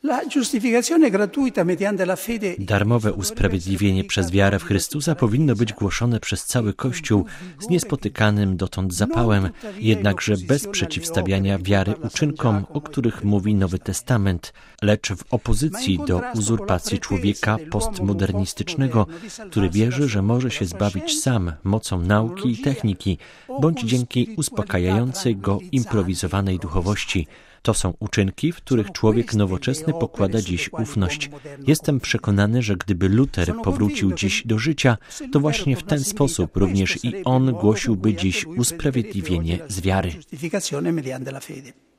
Darmowe usprawiedliwienie przez wiarę w Chrystusa powinno być głoszone przez cały Kościół z niespotykanym dotąd zapałem, jednakże bez przeciwstawiania wiary uczynkom, o których mówi Nowy Testament, lecz w opozycji do uzurpacji człowieka postmodernistycznego, który wierzy, że może się zbawić sam mocą nauki i techniki, bądź dzięki uspokajającej go improwizowanej duchowości. To są uczynki, w których człowiek nowoczesny pokłada dziś ufność. Jestem przekonany, że gdyby Luter powrócił dziś do życia, to właśnie w ten sposób również i on głosiłby dziś usprawiedliwienie z wiary.